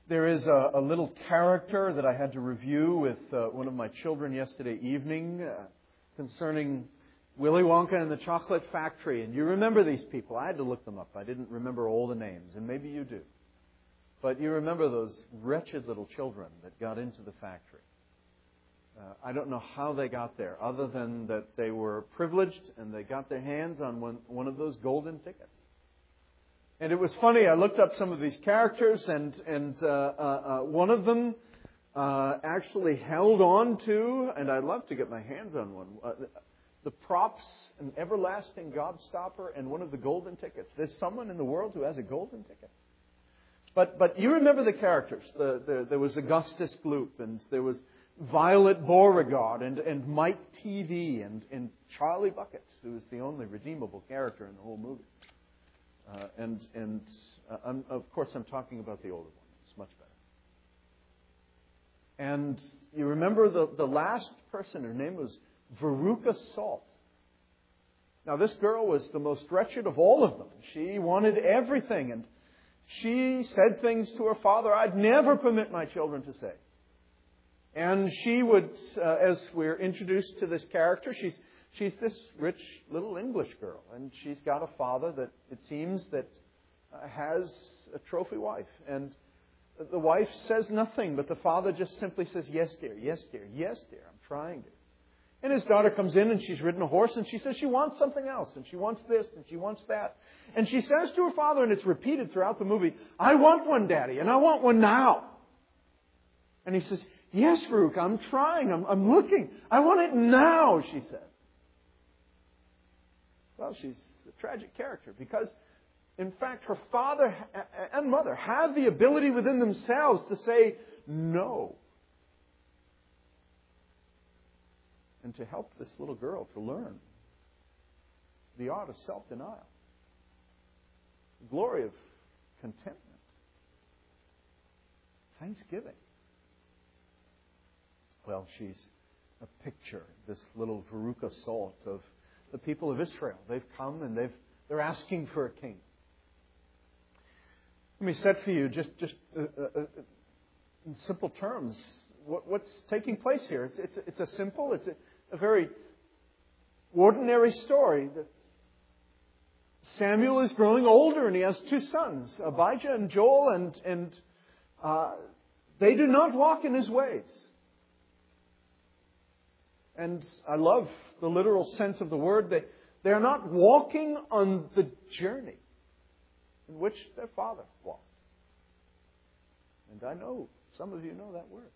There is a little character that I had to review with one of my children yesterday evening concerning Willy Wonka and the Chocolate Factory. And you remember these people. I had to look them up. I didn't remember all the names, and maybe you do. But you remember those wretched little children that got into the factory. I don't know how they got there, other than that they were privileged and they got their hands on one of those golden tickets. And it was funny, I looked up some of these characters, and one of them actually held on to, and I'd love to get my hands on one, the props, an everlasting gobstopper, and one of the golden tickets. There's someone in the world who has a golden ticket. But you remember the characters. There was Augustus Gloop, and there was Violet Beauregard, and Mike TV, and Charlie Bucket, who was the only redeemable character in the whole movie. Of course, I'm talking about the older one. It's much better. And you remember the last person, her name was Veruca Salt. Now, this girl was the most wretched of all of them. She wanted everything, and she said things to her father I'd never permit my children to say. And she would, as we're introduced to this character, she's this rich little English girl. And she's got a father that it seems that has a trophy wife. And the wife says nothing, but the father just simply says, yes, dear, yes, dear, yes, dear, I'm trying to. And his daughter comes in and she's ridden a horse and she says she wants something else. And she wants this and she wants that. And she says to her father, and it's repeated throughout the movie, I want one, Daddy, and I want one now. And he says, yes, Veruca, I'm trying, I'm looking. I want it now, she said. Well, she's a tragic character because, in fact, her father and mother have the ability within themselves to say no. And to help this little girl to learn the art of self-denial, the glory of contentment, thanksgiving. Well, she's a picture, this little Veruca Salt, of the people of Israel. They've come and they're asking for a king. Let me set for you just in simple terms what's taking place here. It's a very ordinary story. Samuel is growing older and he has two sons, Abijah and Joel, and they do not walk in his ways. And I love the literal sense of the word. They are not walking on the journey in which their father walked. And I know some of you know that word.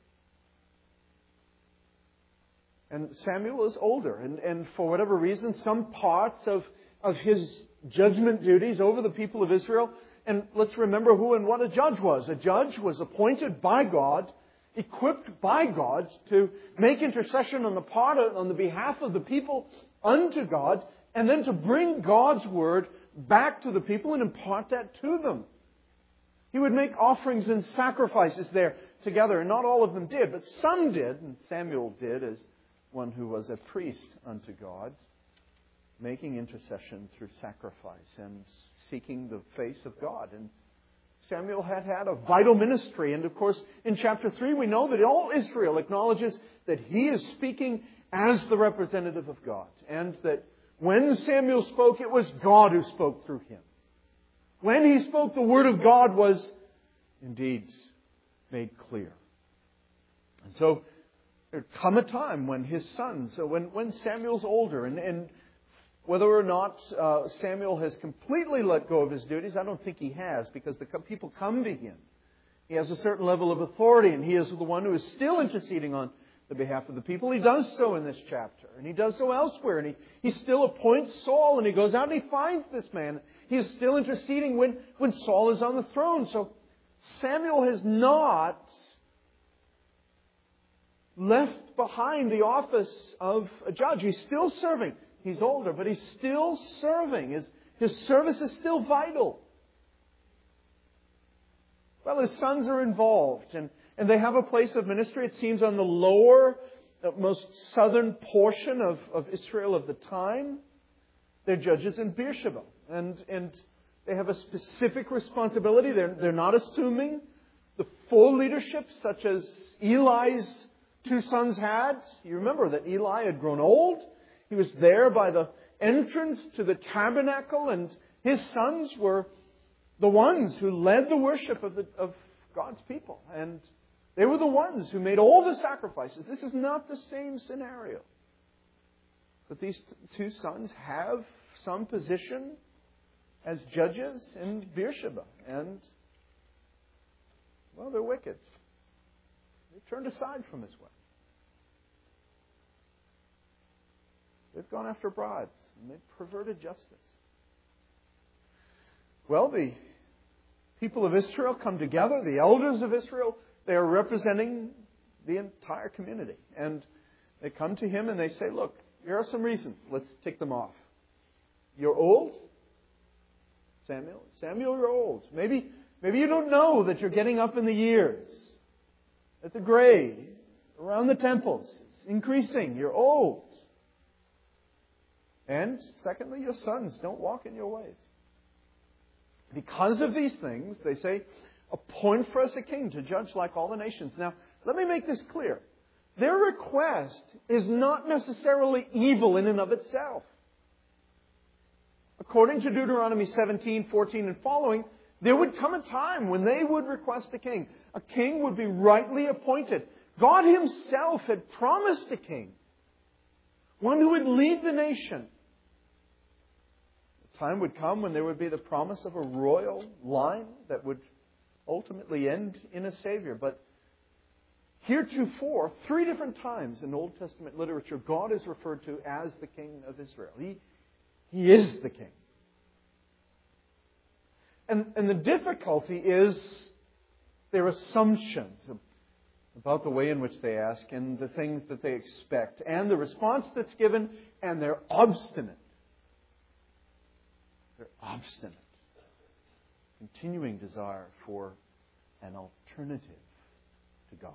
And Samuel is older, and for whatever reason, some parts of his judgment duties over the people of Israel, and let's remember who and what a judge was. A judge was appointed by God, equipped by God to make intercession on the behalf of the people unto God, and then to bring God's word back to the people and impart that to them. He would make offerings and sacrifices there together, and not all of them did, but some did, and Samuel did as one who was a priest unto God, making intercession through sacrifice and seeking the face of God. And Samuel had a vital ministry. And of course, in chapter 3, we know that all Israel acknowledges that he is speaking as the representative of God. And that when Samuel spoke, it was God who spoke through him. When he spoke, the word of God was indeed made clear. And so there come a time when his sons, when Samuel's older, and whether or not Samuel has completely let go of his duties, I don't think he has, because the people come to him. He has a certain level of authority, and he is the one who is still interceding on the behalf of the people. He does so in this chapter, and he does so elsewhere, and he still appoints Saul, and he goes out and he finds this man. He is still interceding when Saul is on the throne. So Samuel has not left behind the office of a judge. He's still serving. He's older, but he's still serving. His service is still vital. Well, his sons are involved, and they have a place of ministry, it seems, on the lower, most southern portion of Israel of the time. They're judges in Beersheba, and they have a specific responsibility. They're not assuming. the full leadership such as Eli's two sons had. You remember that Eli had grown old. He was there by the entrance to the tabernacle, and his sons were the ones who led the worship of God's people. And they were the ones who made all the sacrifices. This is not the same scenario. But these two sons have some position as judges in Beersheba. And, well, they're wicked. They've turned aside from His way. They've gone after bribes, and they've perverted justice. Well, the people of Israel come together, the elders of Israel, they are representing the entire community. And they come to him and they say, look, here are some reasons. Let's tick them off. You're old, Samuel. Samuel, you're old. Maybe you don't know that you're getting up in the years. That the gray around the temples is increasing. You're old. And secondly, your sons don't walk in your ways. Because of these things, they say, appoint for us a king to judge like all the nations. Now, let me make this clear. Their request is not necessarily evil in and of itself. According to Deuteronomy 17:14 and following, there would come a time when they would request a king. A king would be rightly appointed. God Himself had promised a king. One who would lead the nation. The time would come when there would be the promise of a royal line that would ultimately end in a Savior. But heretofore, 3 different times in Old Testament literature, God is referred to as the King of Israel. He is the King. And the difficulty is their assumptions about the way in which they ask and the things that they expect and the response that's given, and they're obstinate. They're obstinate. Continuing desire for an alternative to God.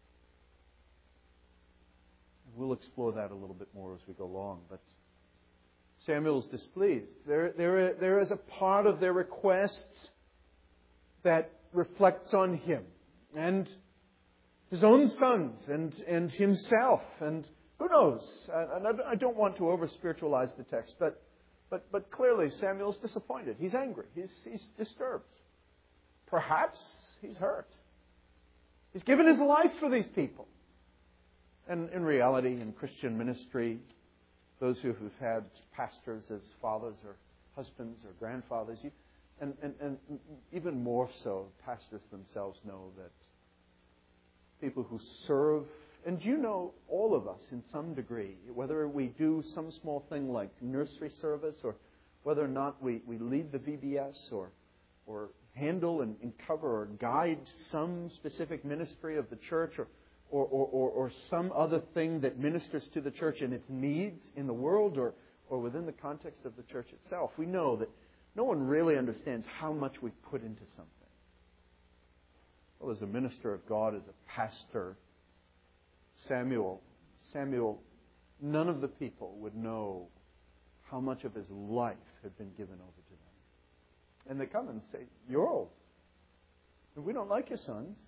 We'll explore that a little bit more as we go along, but Samuel's displeased. There is a part of their requests that reflects on him and his own sons and himself, and who knows? I don't want to over-spiritualize the text, but clearly Samuel's disappointed. He's angry. He's disturbed. Perhaps he's hurt. He's given his life for these people. And in reality, in Christian ministry, those who've had pastors as fathers or husbands or grandfathers, and even more so, pastors themselves know that people who serve, and you know all of us in some degree, whether we do some small thing like nursery service or whether or not we lead the VBS or handle and cover or guide some specific ministry of the church or some other thing that ministers to the church and its needs in the world or within the context of the church itself. We know that no one really understands how much we put into something. Well, as a minister of God, as a pastor, Samuel, none of the people would know how much of his life had been given over to them. And they come and say, you're old. And we don't like your sons.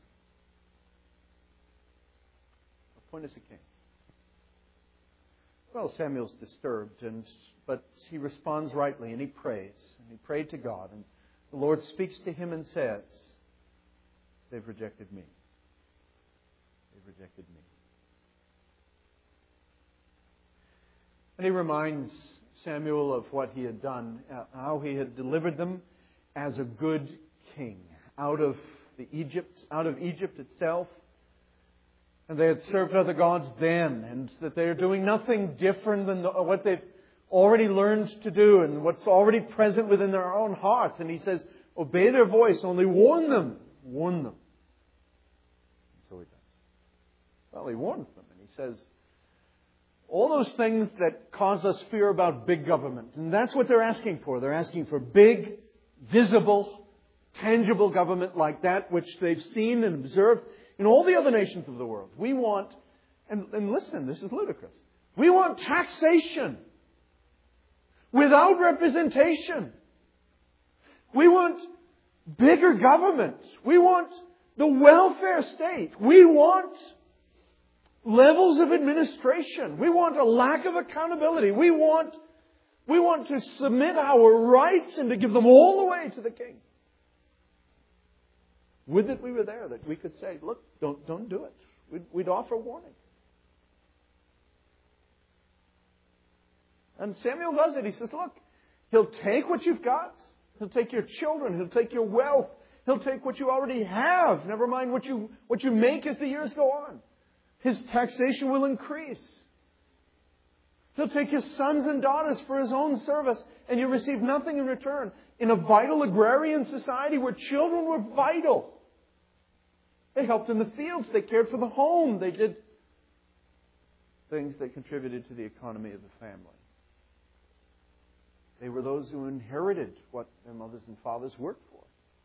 Appoint us a king. Well, Samuel's disturbed, but he responds rightly and he prays. And he prayed to God. And the Lord speaks to him and says, they've rejected me. They've rejected me. And he reminds Samuel of what he had done, how he had delivered them as a good king out of Egypt itself. And they had served other gods then, and that they are doing nothing different than what they've already learned to do and what's already present within their own hearts. And he says, obey their voice, only warn them. Warn them. And so he does. Well, he warns them, and he says, all those things that cause us fear about big government. And that's what they're asking for. They're asking for big, visible, tangible government like that which they've seen and observed in all the other nations of the world. We want, and listen, this is ludicrous. We want taxation without representation. We want bigger government. We want the welfare state. We want levels of administration. We want a lack of accountability. We want to submit our rights and to give them all away to the king. Would that we were there, that we could say, look, don't do it. We'd offer warning. And Samuel does it. He says, look, He'll take what you've got. He'll take your children. He'll take your wealth. He'll take what you already have. Never mind what you make as the years go on. His taxation will increase. He'll take his sons and daughters for His own service, and you receive nothing in return. In a vital agrarian society where children were vital. They helped in the fields. They cared for the home. They did things that contributed to the economy of the family. They were those who inherited what their mothers and fathers worked for.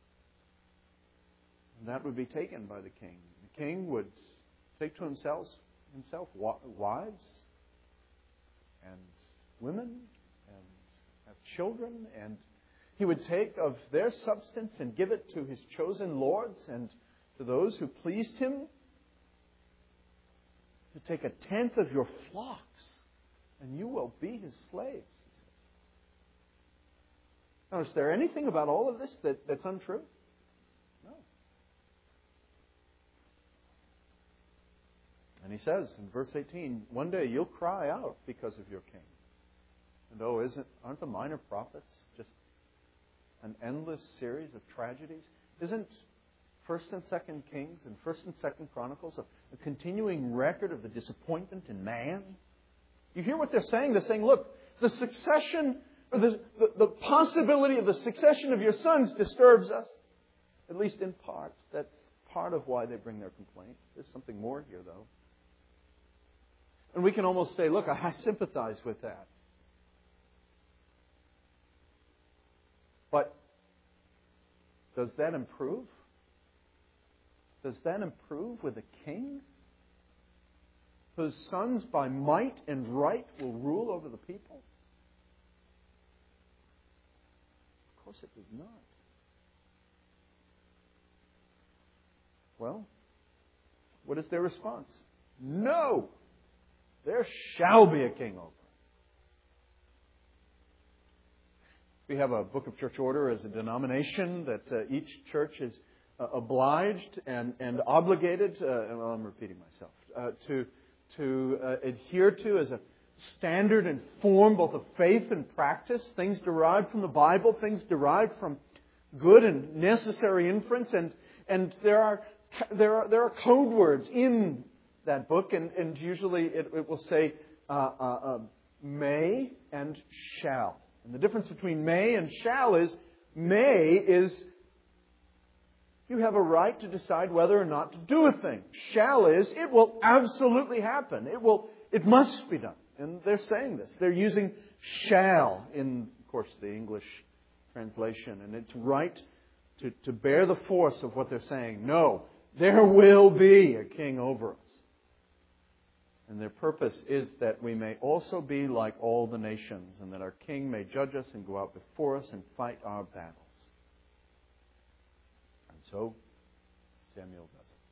And that would be taken by the king. The king would take to himself wives and women and have children, and he would take of their substance and give it to his chosen lords and to those who pleased him. To take 1/10 of your flocks, and you will be his slaves. Now, is there anything about all of this that's untrue? No. And he says in verse 18, one day you'll cry out because of your king. And aren't the minor prophets just an endless series of tragedies? Isn't 1st and 2nd Kings and 1st and 2nd Chronicles a continuing record of the disappointment in man? You hear what they're saying? They're saying, look, the succession, or the possibility of the succession of your sons disturbs us. At least in part. That's part of why they bring their complaint. There's something more here, though. And we can almost say, look, I sympathize with that. But does that improve? Does that improve with a king whose sons by might and right will rule over the people? Of course it does not. Well, what is their response? No! There shall be a king over. We have a Book of Church Order as a denomination that each church is obliged and obligated, I'm repeating myself, to adhere to as a standard and form both of faith and practice, things derived from the Bible, things derived from good and necessary inference, and there are code words in that book, and usually it will say may and shall. And the difference between may and shall is, may is you have a right to decide whether or not to do a thing. Shall is, it will absolutely happen. It must be done. And they're saying this. They're using shall in, of course, the English translation. And it's right to bear the force of what they're saying. No, there will be a king over us. And their purpose is that we may also be like all the nations, and that our king may judge us and go out before us and fight our battles. And so Samuel does it.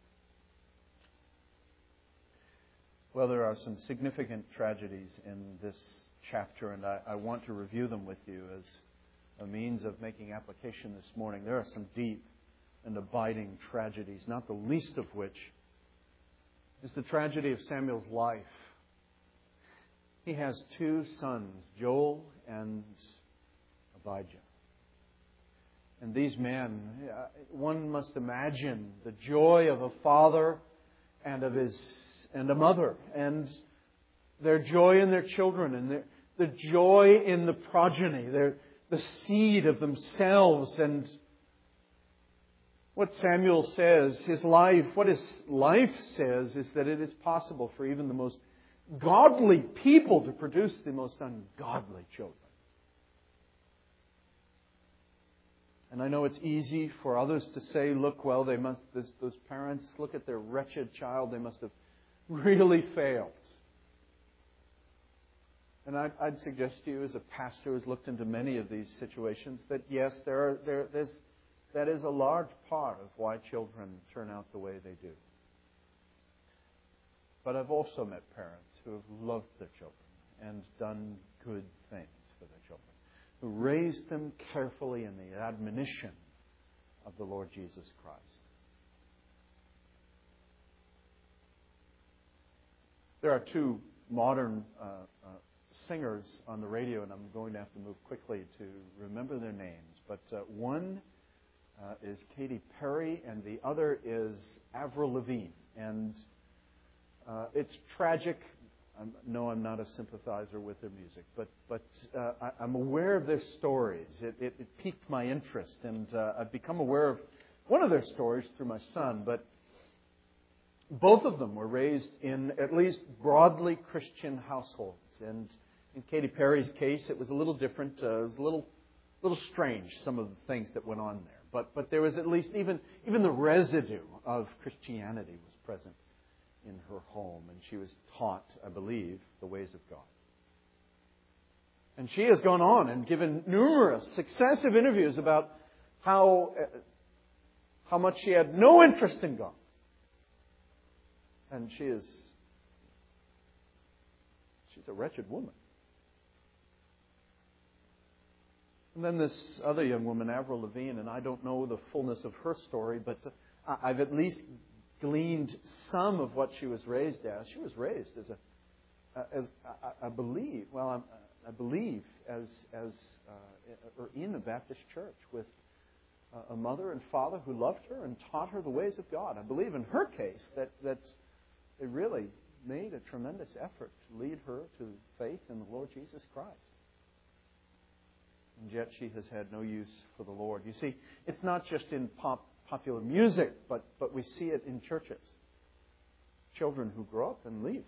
Well, there are some significant tragedies in this chapter, and I want to review them with you as a means of making application this morning. There are some deep and abiding tragedies, not the least of which is the tragedy of Samuel's life. He has 2 sons, Joel and Abijah. And these men, one must imagine the joy of a father and a mother, and their joy in their children, and the joy in the progeny, the seed of themselves. And what Samuel says, what his life says, is that it is possible for even the most godly people to produce the most ungodly children. And I know it's easy for others to say, look, well, those parents, look at their wretched child, they must have really failed. And I'd suggest to you, as a pastor who's looked into many of these situations, that yes, there's that is a large part of why children turn out the way they do. But I've also met parents who have loved their children and done good things for their children, who raised them carefully in the admonition of the Lord Jesus Christ. There are two modern singers on the radio, and I'm going to have to move quickly to remember their names. But one is Katy Perry, and the other is Avril Lavigne. And it's tragic. No, I'm not a sympathizer with their music, but I'm aware of their stories. It piqued my interest, and I've become aware of one of their stories through my son. But both of them were raised in at least broadly Christian households. And in Katy Perry's case, it was a little different. It was a little strange, some of the things that went on there. But there was at least even the residue of Christianity was present in her home, and she was taught, I believe, the ways of God. And she has gone on and given numerous successive interviews about how much she had no interest in God. And she's a wretched woman. And then this other young woman, Avril Lavigne, and I don't know the fullness of her story, but I've at least gleaned some of what she was raised as. She was raised I believe in a Baptist church with a mother and father who loved her and taught her the ways of God. I believe in her case that they really made a tremendous effort to lead her to faith in the Lord Jesus Christ. And yet she has had no use for the Lord. You see, it's not just in popular music, but we see it in churches. Children who grow up and leave.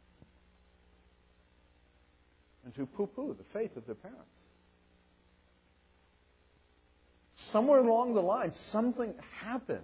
And who poo-poo the faith of their parents. Somewhere along the line, something happened.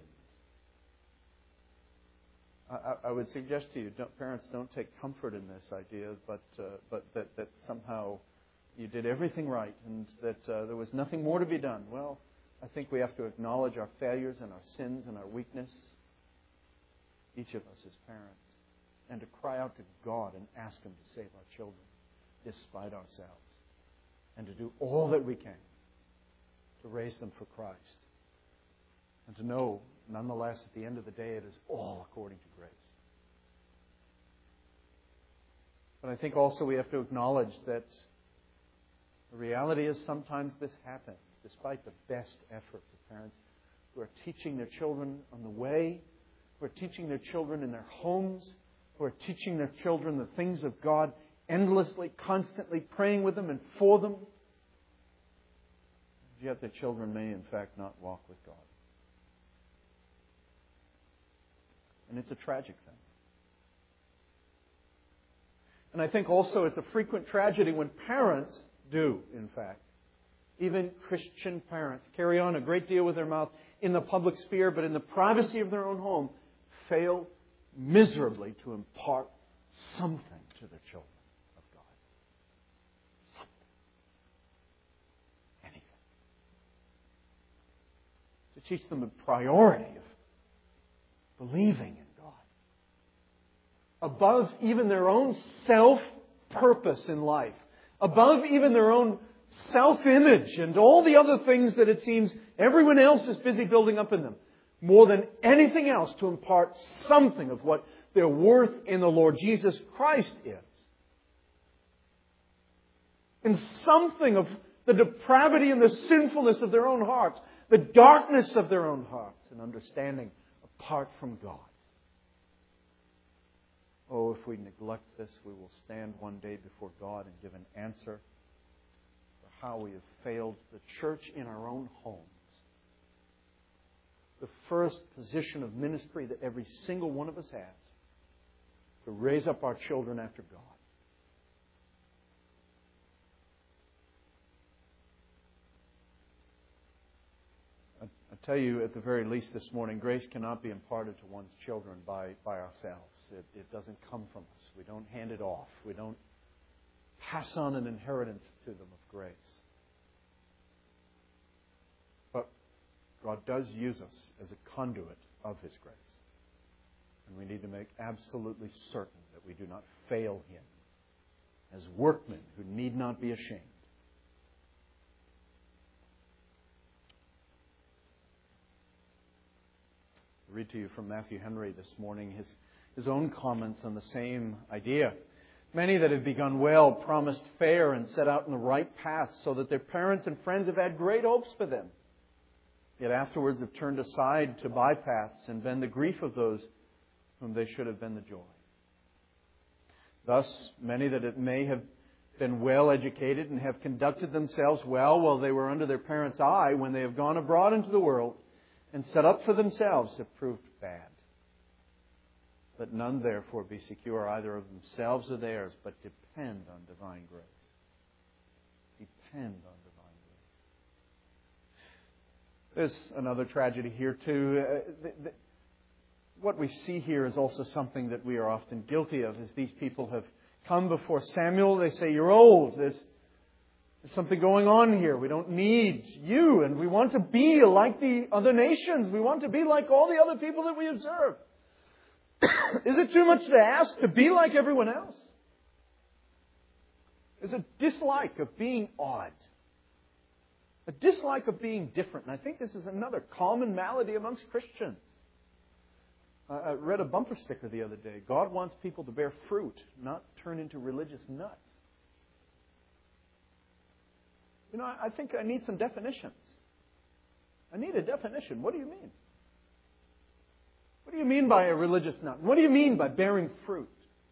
I would suggest to you, parents, don't take comfort in this idea, but that somehow you did everything right and that there was nothing more to be done. Well, I think we have to acknowledge our failures and our sins and our weakness, each of us as parents, and to cry out to God and ask Him to save our children despite ourselves, and to do all that we can to raise them for Christ, and to know, nonetheless, at the end of the day, it is all according to grace. But I think also we have to acknowledge that the reality is sometimes this happens, despite the best efforts of parents who are teaching their children on the way, who are teaching their children in their homes, who are teaching their children the things of God endlessly, constantly praying with them and for them. Yet their children may, in fact, not walk with God. And it's a tragic thing. And I think also it's a frequent tragedy when parents do, in fact, even Christian parents, carry on a great deal with their mouth in the public sphere, but in the privacy of their own home, fail miserably to impart something to their children of God. Something. Anything. To teach them the priority of believing in God. Above even their own self-purpose in life. Above even their own self-image and all the other things that it seems everyone else is busy building up in them. More than anything else, to impart something of what their worth in the Lord Jesus Christ is. And something of the depravity and the sinfulness of their own hearts. The darkness of their own hearts and understanding apart from God. Oh, if we neglect this, we will stand one day before God and give an answer for how we have failed the church in our own homes. The first position of ministry that every single one of us has, to raise up our children after God. I tell you, at the very least this morning, grace cannot be imparted to one's children by ourselves. It doesn't come from us. We don't hand it off. We don't pass on an inheritance to them of grace. But God does use us as a conduit of His grace. And we need to make absolutely certain that we do not fail Him as workmen who need not be ashamed. I'll read to you from Matthew Henry this morning his own comments on the same idea. Many that have begun well, promised fair, and set out in the right path, so that their parents and friends have had great hopes for them. Yet afterwards have turned aside to bypaths and been the grief of those whom they should have been the joy. Thus, many that may have been well educated and have conducted themselves well while they were under their parents' eye, when they have gone abroad into the world and set up for themselves, have proved bad. Let none therefore be secure either of themselves or theirs, but depend on divine grace. Depend on divine grace. There's another tragedy here too. What we see here is also something that we are often guilty of. As these people have come before Samuel, they say, "You're old. There's something going on here. We don't need you, and we want to be like the other nations. We want to be like all the other people that we observe." Is it too much to ask to be like everyone else? There's a dislike of being odd. A dislike of being different. And I think this is another common malady amongst Christians. I read a bumper sticker the other day. God wants people to bear fruit, not turn into religious nuts. You know, I think I need some definitions. I need a definition. What do you mean? What do you mean by a religious nut? What do you mean by bearing fruit?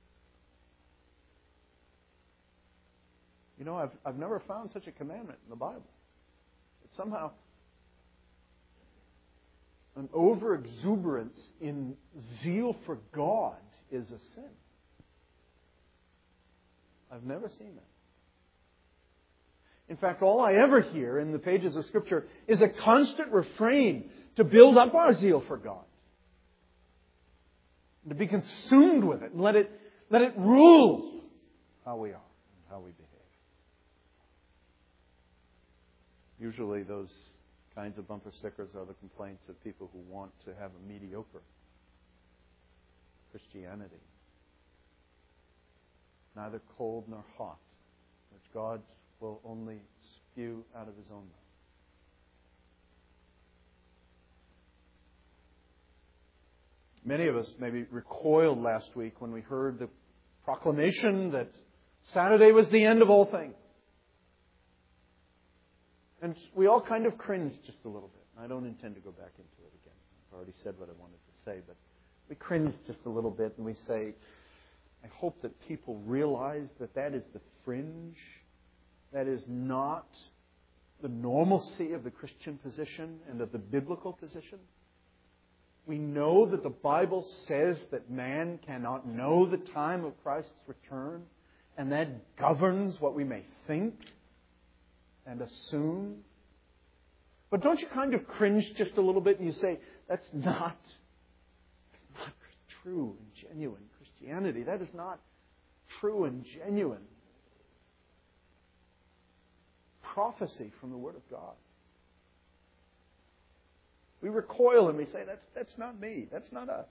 You know, I've never found such a commandment in the Bible. It's somehow an overexuberance in zeal for God is a sin. I've never seen that. In fact, all I ever hear in the pages of Scripture is a constant refrain to build up our zeal for God. To be consumed with it and let it rule how we are and how we behave. Usually those kinds of bumper stickers are the complaints of people who want to have a mediocre Christianity. Neither cold nor hot, which God will only spew out of His own mouth. Many of us maybe recoiled last week when we heard the proclamation that Saturday was the end of all things. And we all kind of cringed just a little bit. I don't intend to go back into it again. I've already said what I wanted to say, but we cringed just a little bit and we say, I hope that people realize that that is the fringe. That is not the normalcy of the Christian position and of the biblical position. We know that the Bible says that man cannot know the time of Christ's return, and that governs what we may think and assume. But don't you kind of cringe just a little bit and you say, that's not true and genuine Christianity. That is not true and genuine prophecy from the Word of God. We recoil and we say, that's not me. That's not us.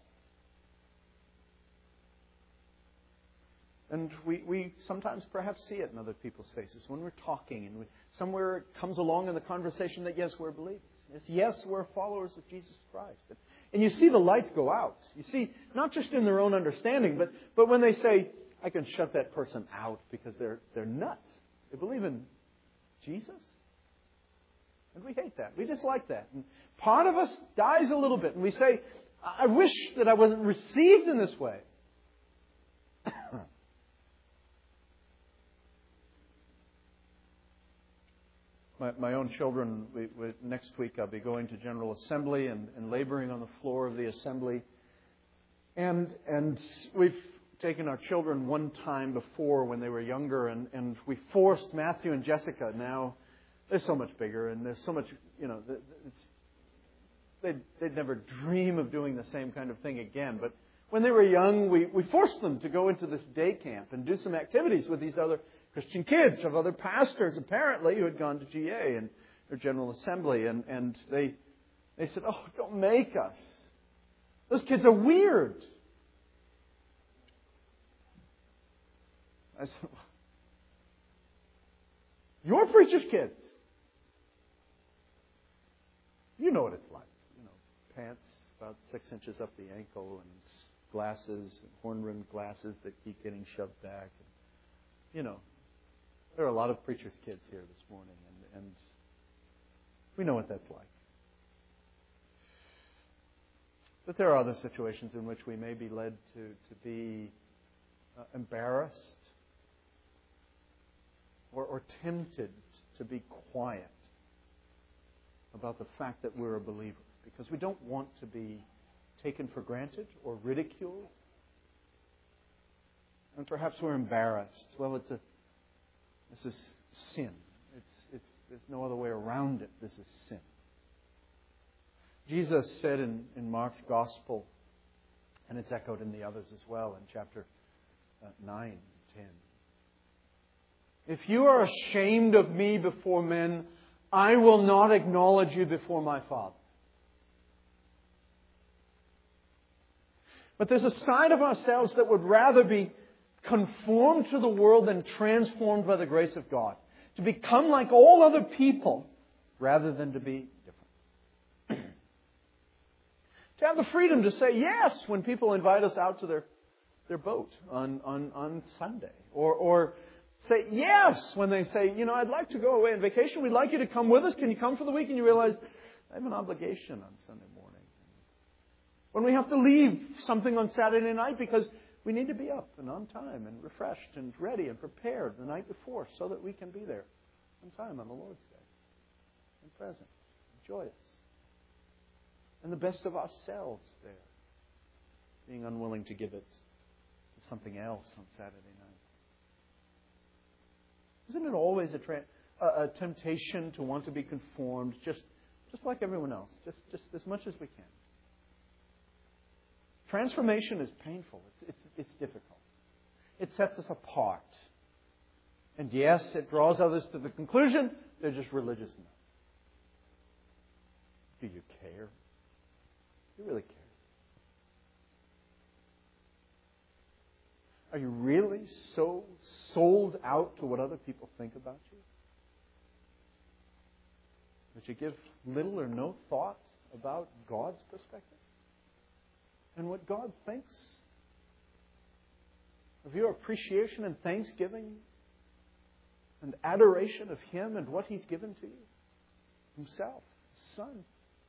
And we sometimes perhaps see it in other people's faces when we're talking and somewhere it comes along in the conversation that, yes, we're believers. Yes, we're followers of Jesus Christ. And you see the lights go out. You see, not just in their own understanding, but when they say, I can shut that person out because they're nuts. They believe in Jesus. And we hate that. We dislike that. And part of us dies a little bit. And we say, I wish that I wasn't received in this way. My own children, next week I'll be going to General Assembly and laboring on the floor of the Assembly. And we've taken our children one time before when they were younger, and we forced Matthew and Jessica. Now they're so much bigger, and there's so much, they'd never dream of doing the same kind of thing again. But when they were young, we forced them to go into this day camp and do some activities with these other Christian kids of other pastors, apparently, who had gone to GA and their General Assembly. And they They said, "Oh, don't make us. Those kids are weird." I said, "You're preacher's kids. You know what it's like. Pants about 6 inches up the ankle and glasses, horn-rimmed glasses that keep getting shoved back. And, there are a lot of preacher's kids here this morning, and we know what that's like. But there are other situations in which we may be led to be embarrassed or tempted to be quiet about the fact that we're a believer, because we don't want to be taken for granted or ridiculed. And perhaps we're embarrassed. Well, this is sin. There's no other way around it. This is sin. Jesus said in Mark's Gospel, and it's echoed in the others as well, in chapter 9 and 10. "If you are ashamed of me before men, I will not acknowledge you before my Father." But there's a side of ourselves that would rather be conformed to the world than transformed by the grace of God. To become like all other people rather than to be different. To have the freedom to say yes when people invite us out to their boat on Sunday. Or say yes when they say, "I'd like to go away on vacation. We'd like you to come with us. Can you come for the week?" And you realize, I have an obligation on Sunday morning. When we have to leave something on Saturday night because we need to be up and on time and refreshed and ready and prepared the night before so that we can be there on time on the Lord's Day. And present, and joyous. And the best of ourselves there. Being unwilling to give it to something else on Saturday night. Isn't it always a temptation to want to be conformed just like everyone else? Just as much as we can. Transformation is painful. It's difficult. It sets us apart. And yes, it draws others to the conclusion they're just religious nuts. Do you care? Do you really care? Are you really so sold out to what other people think about you that you give little or no thought about God's perspective? And what God thinks of your appreciation and thanksgiving and adoration of Him and what He's given to you, Himself, His Son.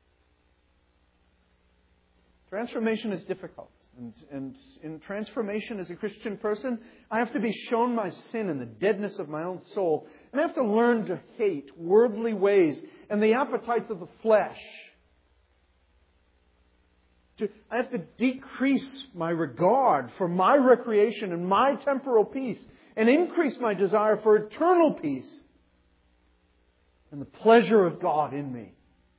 Transformation is difficult. And in transformation as a Christian person, I have to be shown my sin and the deadness of my own soul. And I have to learn to hate worldly ways and the appetites of the flesh. I have to decrease my regard for my recreation and my temporal peace and increase my desire for eternal peace and the pleasure of God in me.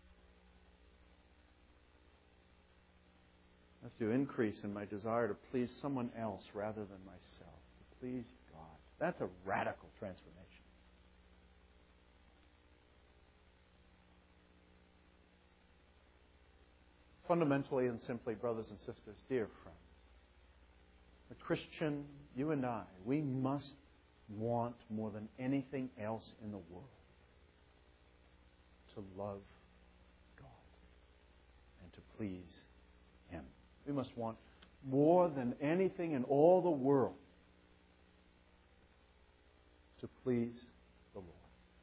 I have to increase in my desire to please someone else rather than myself, to please God. That's a radical transformation. Fundamentally and simply, brothers and sisters, dear friends, a Christian, you and I, we must want more than anything else in the world to love God and to please Him. We must want more than anything in all the world to please the Lord.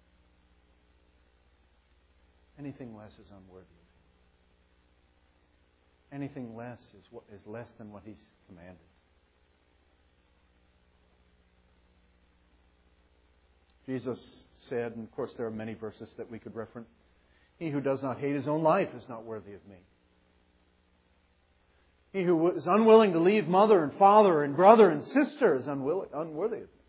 Anything less is unworthy. Anything less is less than what He's commanded. Jesus said, and of course there are many verses that we could reference, "He who does not hate his own life is not worthy of me. He who is unwilling to leave mother and father and brother and sister is unworthy of me."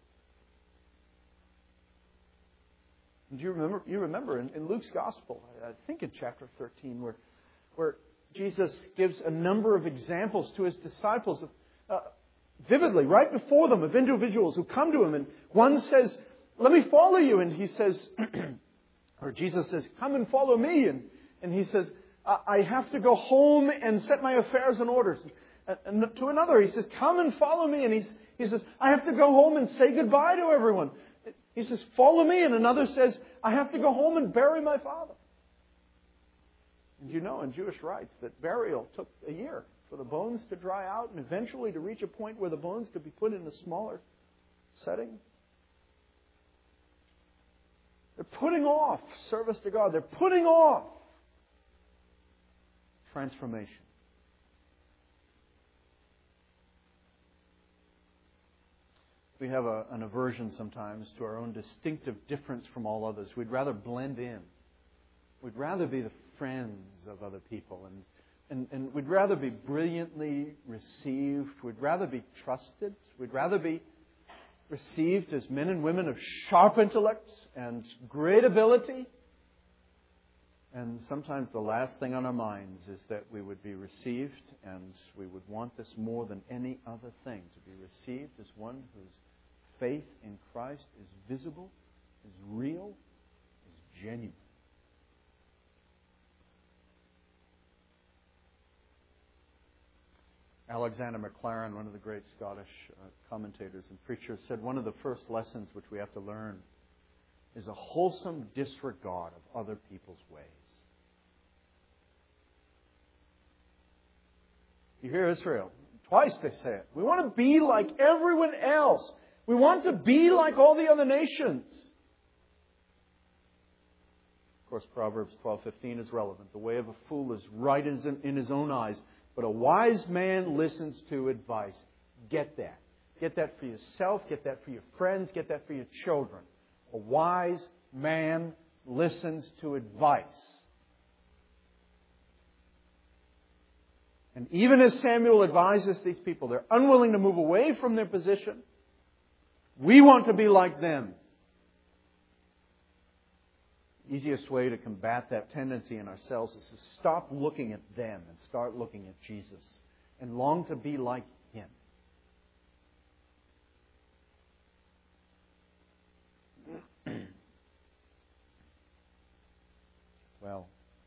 And do you remember in Luke's Gospel, I think in chapter 13, where Jesus gives a number of examples to His disciples, vividly, right before them, of individuals who come to Him. And one says, "Let me follow you." And He says, or Jesus says, "Come and follow me." And He says, I have to go home and set my affairs in order. And to another, he says, come and follow me. And he says, I have to go home and say goodbye to everyone. He says, follow me. And another says, I have to go home and bury my father. And you know in Jewish rites that burial took a year for the bones to dry out and eventually to reach a point where the bones could be put in a smaller setting. They're putting off service to God. They're putting off transformation. We have an aversion sometimes to our own distinctive difference from all others. We'd rather blend in. We'd rather be the friends of other people. And we'd rather be brilliantly received. We'd rather be trusted. We'd rather be received as men and women of sharp intellect and great ability. And sometimes the last thing on our minds is that we would be received, and we would want this more than any other thing, to be received as one whose faith in Christ is visible, is real, is genuine. Alexander Maclaren, one of the great Scottish commentators and preachers, said one of the first lessons which we have to learn is a wholesome disregard of other people's ways. You hear Israel. Twice they say it. We want to be like everyone else. We want to be like all the other nations. Of course, Proverbs 12:15 is relevant. The way of a fool is right in his own eyes, but a wise man listens to advice. Get that. Get that for yourself. Get that for your friends. Get that for your children. A wise man listens to advice. And even as Samuel advises these people, they're unwilling to move away from their position. We want to be like them. The easiest way to combat that tendency in ourselves is to stop looking at them and start looking at Jesus and long to be like Him. Well,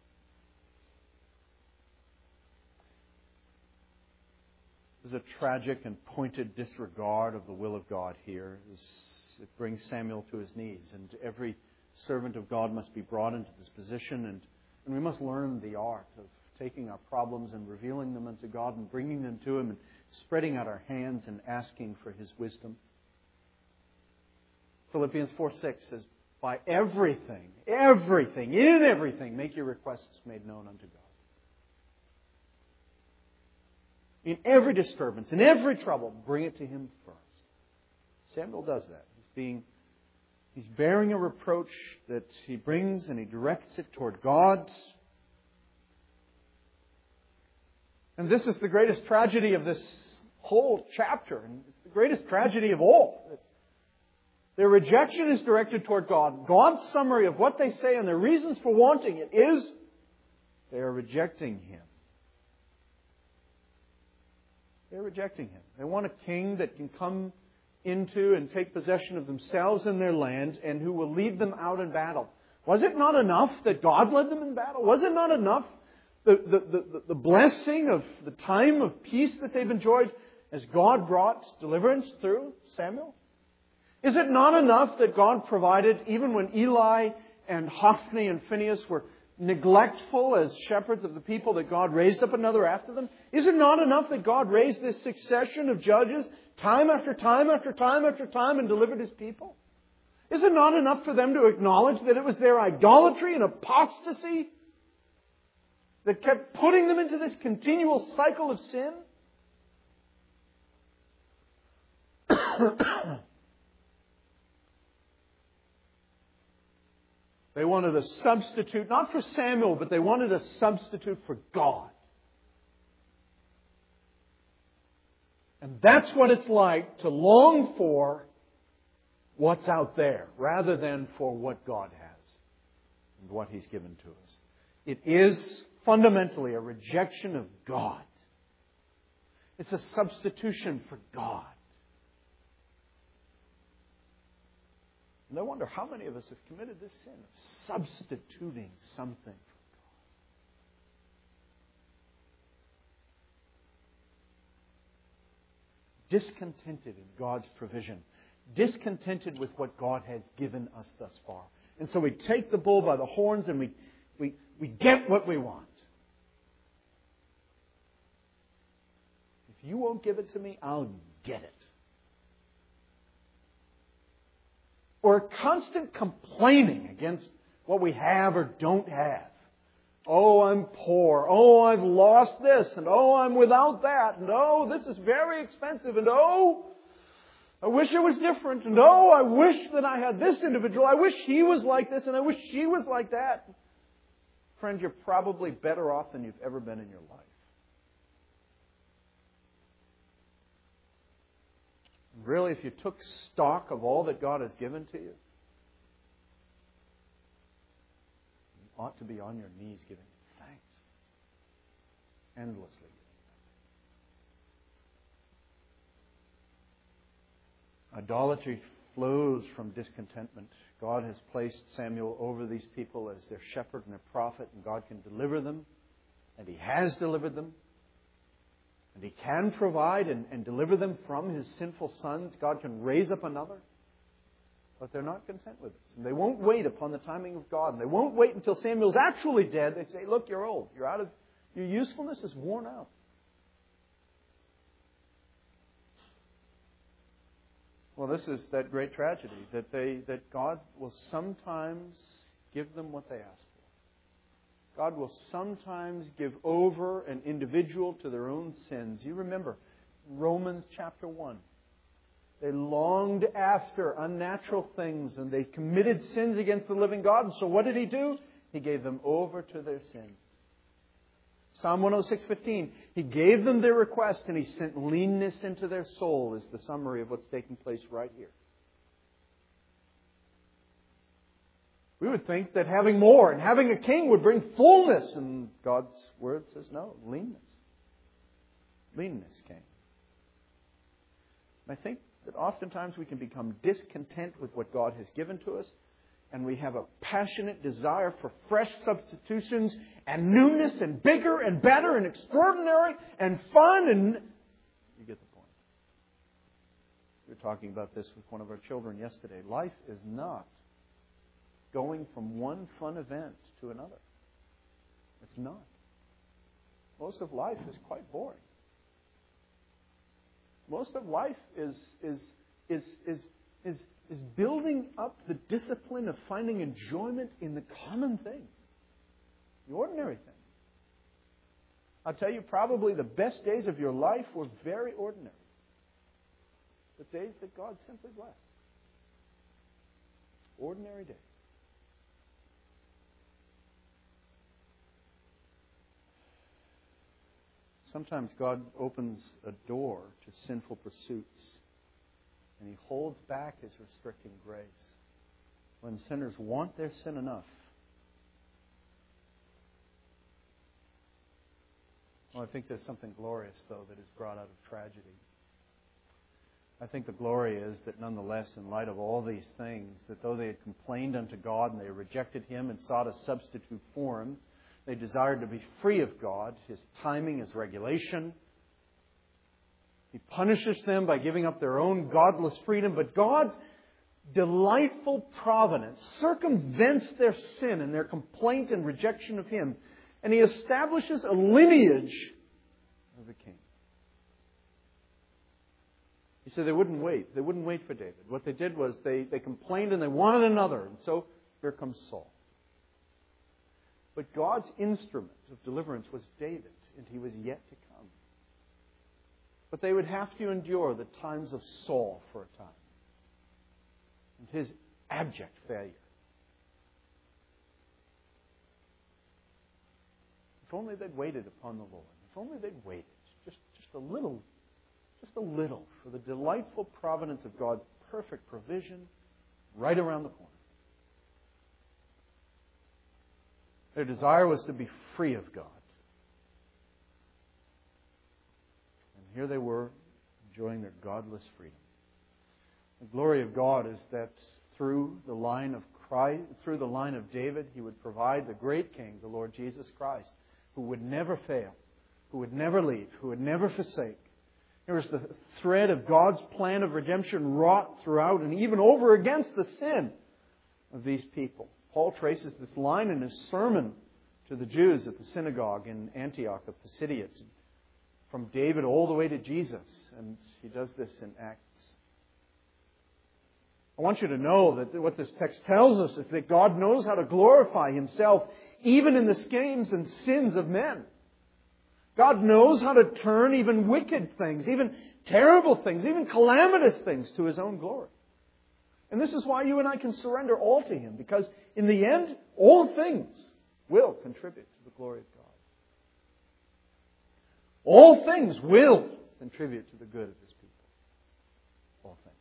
there's a tragic and pointed disregard of the will of God here. It brings Samuel to his knees, and every servant of God must be brought into this position, and we must learn the art of taking our problems and revealing them unto God and bringing them to Him and spreading out our hands and asking for His wisdom. Philippians 4:6 says, by everything, in everything, make your requests made known unto God. In every disturbance, in every trouble, bring it to Him first. Samuel does that. He's bearing a reproach that he brings and he directs it toward God. And this is the greatest tragedy of this whole chapter. And it's the greatest tragedy of all. Their rejection is directed toward God. God's summary of what they say and their reasons for wanting it is they are rejecting Him. They're rejecting Him. They want a king that can come into and take possession of themselves and their land and who will lead them out in battle. Was it not enough that God led them in battle? Was it not enough the blessing of the time of peace that they've enjoyed as God brought deliverance through Samuel? Is it not enough that God provided even when Eli and Hophni and Phinehas were neglectful as shepherds of the people, that God raised up another after them? Is it not enough that God raised this succession of judges time after time after time after time and delivered His people? Is it not enough for them to acknowledge that it was their idolatry and apostasy that kept putting them into this continual cycle of sin? They wanted a substitute, not for Samuel, but they wanted a substitute for God. And that's what it's like to long for what's out there, rather than for what God has and what He's given to us. It is fundamentally a rejection of God. It's a substitution for God. And I wonder how many of us have committed this sin of substituting something for discontented in God's provision, discontented with what God has given us thus far. And so we take the bull by the horns and we get what we want. If you won't give it to me, I'll get it. Or constant complaining against what we have or don't have. Oh, I'm poor. Oh, I've lost this. And oh, I'm without that. And oh, this is very expensive. And oh, I wish it was different. And oh, I wish that I had this individual. I wish he was like this and I wish she was like that. Friend, you're probably better off than you've ever been in your life. Really, if you took stock of all that God has given to you, you ought to be on your knees giving thanks. Endlessly giving thanks. Idolatry flows from discontentment. God has placed Samuel over these people as their shepherd and their prophet, and God can deliver them, and He has delivered them. And He can provide and deliver them from his sinful sons. God can raise up another. But they're not content with this. And they won't wait upon the timing of God. And they won't wait until Samuel's actually dead. They say, look, you're old. You're out of, your usefulness is worn out. Well, this is that great tragedy, that God will sometimes give them what they ask for. God will sometimes give over an individual to their own sins. You remember Romans chapter 1. They longed after unnatural things and they committed sins against the living God. And so what did He do? He gave them over to their sins. Psalm 106:15. He gave them their request and He sent leanness into their soul, is the summary of what's taking place right here. We would think that having more and having a king would bring fullness. And God's Word says no, leanness. Leanness came. And I think that oftentimes we can become discontent with what God has given to us. And we have a passionate desire for fresh substitutions and newness and bigger and better and extraordinary and fun. And you get the point. We were talking about this with one of our children yesterday. Life is not going from one fun event to another. It's not. Most of life is quite boring. Most of life is building up the discipline of finding enjoyment in the common things, the ordinary things. I'll tell you, probably the best days of your life were very ordinary. The days that God simply blessed. Ordinary days. Sometimes God opens a door to sinful pursuits, and He holds back His restricting grace. When sinners want their sin enough, well, I think there's something glorious, though, that is brought out of tragedy. I think the glory is that nonetheless, in light of all these things, that though they had complained unto God and they rejected Him and sought a substitute for Him, they desired to be free of God, His timing, His regulation. He punishes them by giving up their own godless freedom, but God's delightful providence circumvents their sin and their complaint and rejection of Him, and He establishes a lineage of a king. He said they wouldn't wait. They wouldn't wait for David. What they did was they complained and they wanted another, and so here comes Saul. But God's instrument of deliverance was David, and he was yet to come. But they would have to endure the times of Saul for a time, and his abject failure. If only they'd waited upon the Lord. If only they'd waited just a little for the delightful providence of God's perfect provision right around the corner. Their desire was to be free of God. And here they were, enjoying their godless freedom. The glory of God is that through the line of Christ, through the line of David, He would provide the great King, the Lord Jesus Christ, who would never fail, who would never leave, who would never forsake. Here's the thread of God's plan of redemption wrought throughout and even over against the sin of these people. Paul traces this line in his sermon to the Jews at the synagogue in Antioch of Pisidia, from David all the way to Jesus. And he does this in Acts. I want you to know that what this text tells us is that God knows how to glorify Himself even in the schemes and sins of men. God knows how to turn even wicked things, even terrible things, even calamitous things to His own glory. And this is why you and I can surrender all to Him, because in the end, all things will contribute to the glory of God. All things will contribute to the good of His people. All things.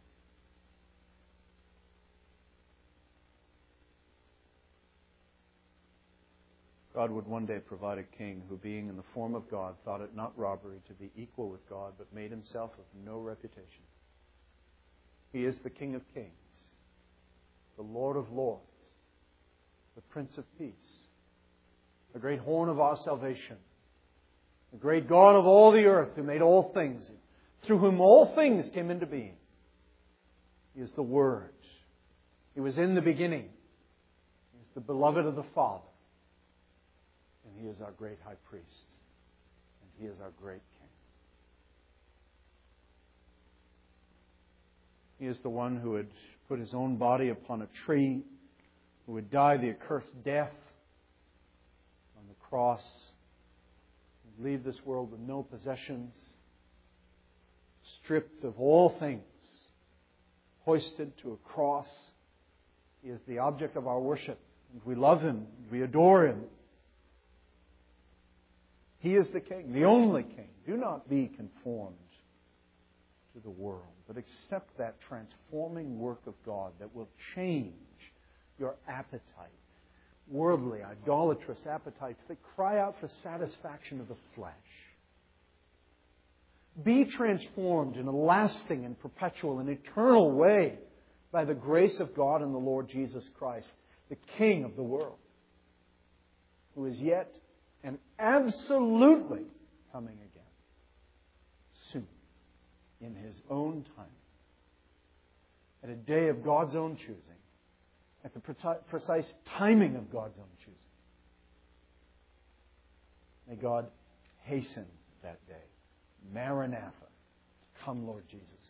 God would one day provide a king who, being in the form of God, thought it not robbery to be equal with God, but made Himself of no reputation. He is the King of Kings, the Lord of Lords, the Prince of Peace, the great horn of our salvation, the great God of all the earth who made all things, through whom all things came into being. He is the Word. He was in the beginning. He is the beloved of the Father. And He is our great high priest. And He is our great King. He is the one who would put His own body upon a tree, who would die the accursed death on the cross, and leave this world with no possessions, stripped of all things, hoisted to a cross. He is the object of our worship, and we love Him, we adore Him. He is the King, the only King. Do not be conformed to the world, but accept that transforming work of God that will change your appetite, worldly, idolatrous appetites that cry out for satisfaction of the flesh. Be transformed in a lasting and perpetual and eternal way by the grace of God and the Lord Jesus Christ, the King of the world, who is yet and absolutely coming again soon, in His own time, at a day of God's own choosing, at the precise timing of God's own choosing. May God hasten that day. Maranatha. Come, Lord Jesus.